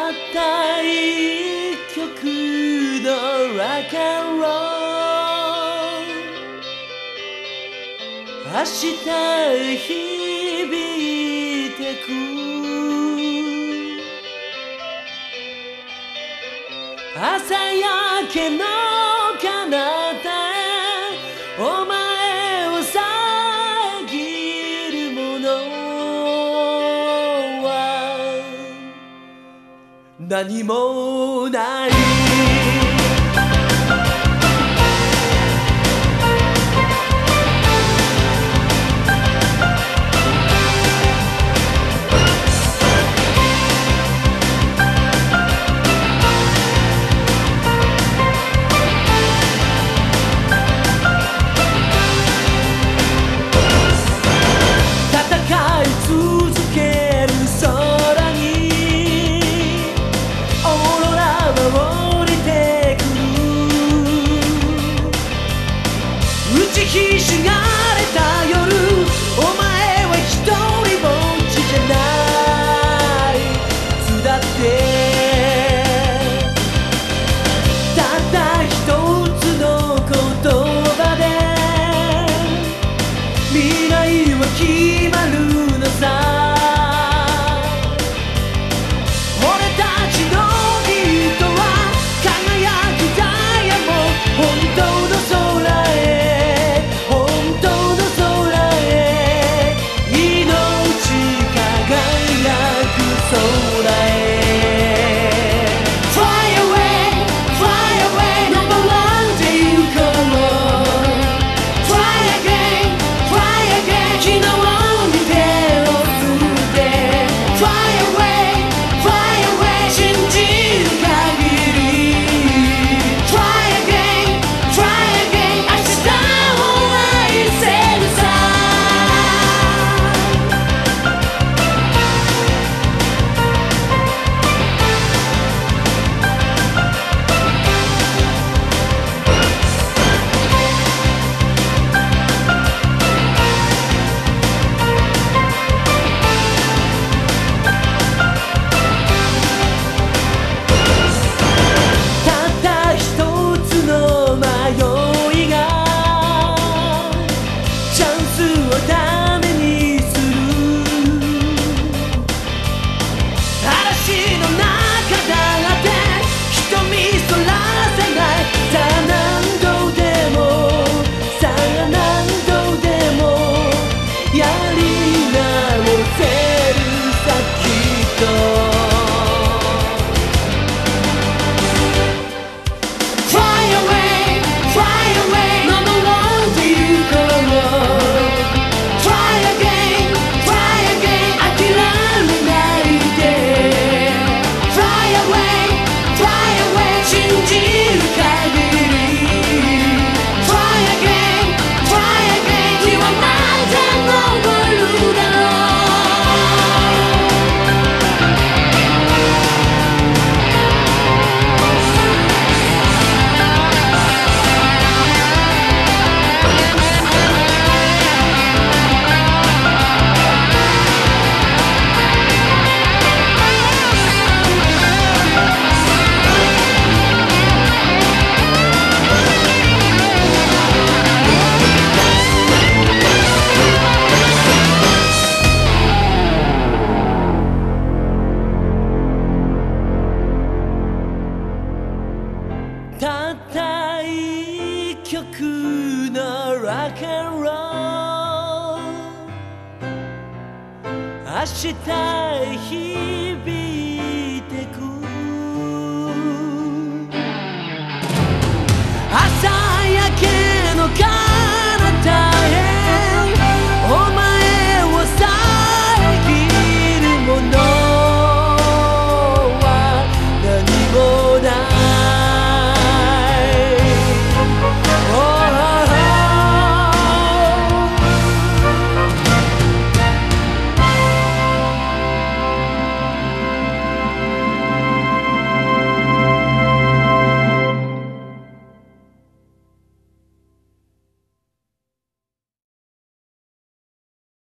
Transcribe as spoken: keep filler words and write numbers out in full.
った一曲のラックンロール、明日へ響いてく。朝焼けの彼方へお前を遮るものは何もない。ひしがれた夜、お前は一人ぼっちじゃない。いつだってたった一つの言葉で未来は決まるのさ。俺たちのビートは輝くダイヤモンド、本当の空へたった一曲のラックンロール、明日へ響